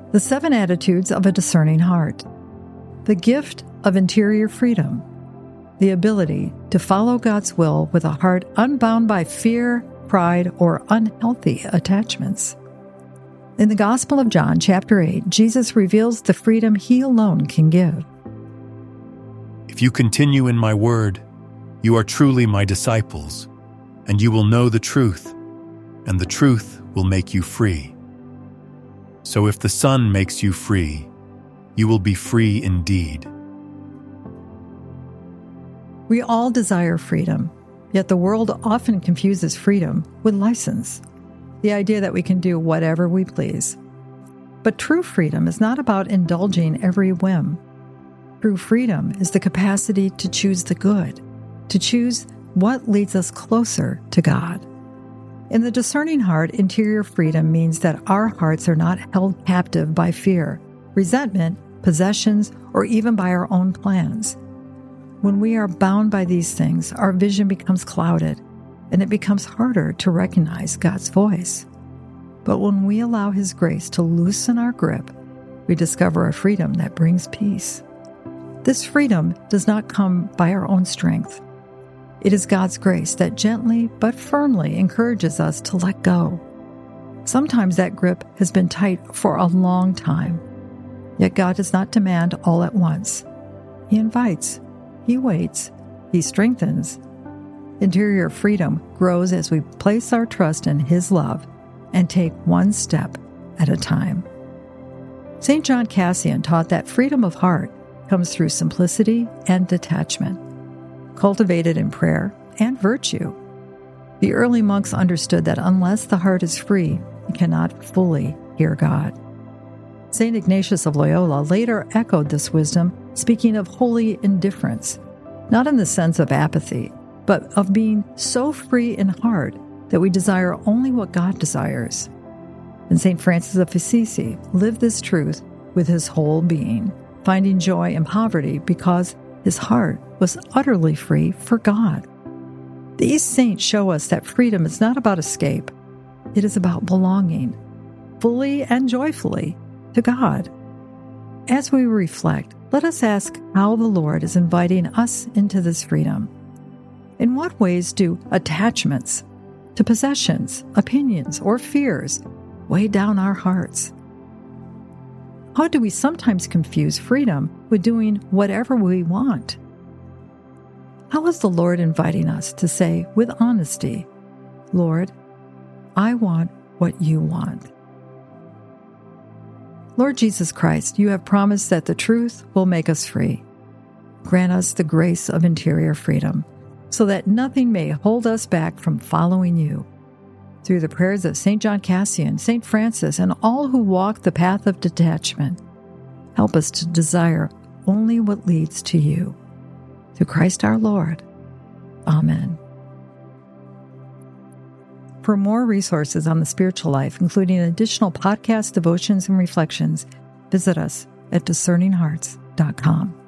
The 7 attitudes of a discerning heart. The gift of interior freedom. The ability to follow God's will with a heart unbound by fear, pride, or unhealthy attachments. In the Gospel of John, chapter 8, Jesus reveals the freedom He alone can give. If you continue in my word, you are truly my disciples, and you will know the truth, and the truth will make you free. So if the Son makes you free, you will be free indeed. We all desire freedom, yet the world often confuses freedom with license, the idea that we can do whatever we please. But true freedom is not about indulging every whim. True freedom is the capacity to choose the good, to choose what leads us closer to God. In the discerning heart, interior freedom means that our hearts are not held captive by fear, resentment, possessions, or even by our own plans. When we are bound by these things, our vision becomes clouded, and it becomes harder to recognize God's voice. But when we allow His grace to loosen our grip, we discover a freedom that brings peace. This freedom does not come by our own strength. It is God's grace that gently but firmly encourages us to let go. Sometimes that grip has been tight for a long time. Yet God does not demand all at once. He invites, He waits, He strengthens. Interior freedom grows as we place our trust in His love and take one step at a time. St. John Cassian taught that freedom of heart comes through simplicity and detachment, cultivated in prayer and virtue. The early monks understood that unless the heart is free, it cannot fully hear God. St. Ignatius of Loyola later echoed this wisdom, speaking of holy indifference, not in the sense of apathy, but of being so free in heart that we desire only what God desires. And St. Francis of Assisi lived this truth with his whole being, finding joy in poverty because his heart was utterly free for God. These saints show us that freedom is not about escape. It is about belonging, fully and joyfully, to God. As we reflect, let us ask how the Lord is inviting us into this freedom. In what ways do attachments to possessions, opinions, or fears weigh down our hearts? How do we sometimes confuse freedom with doing whatever we want? How is the Lord inviting us to say with honesty, Lord, I want what you want? Lord Jesus Christ, you have promised that the truth will make us free. Grant us the grace of interior freedom, so that nothing may hold us back from following you. Through the prayers of St. John Cassian, St. Francis, and all who walk the path of detachment, help us to desire only what leads to you. Through Christ our Lord. Amen. For more resources on the spiritual life, including additional podcasts, devotions, and reflections, visit us at discerninghearts.com.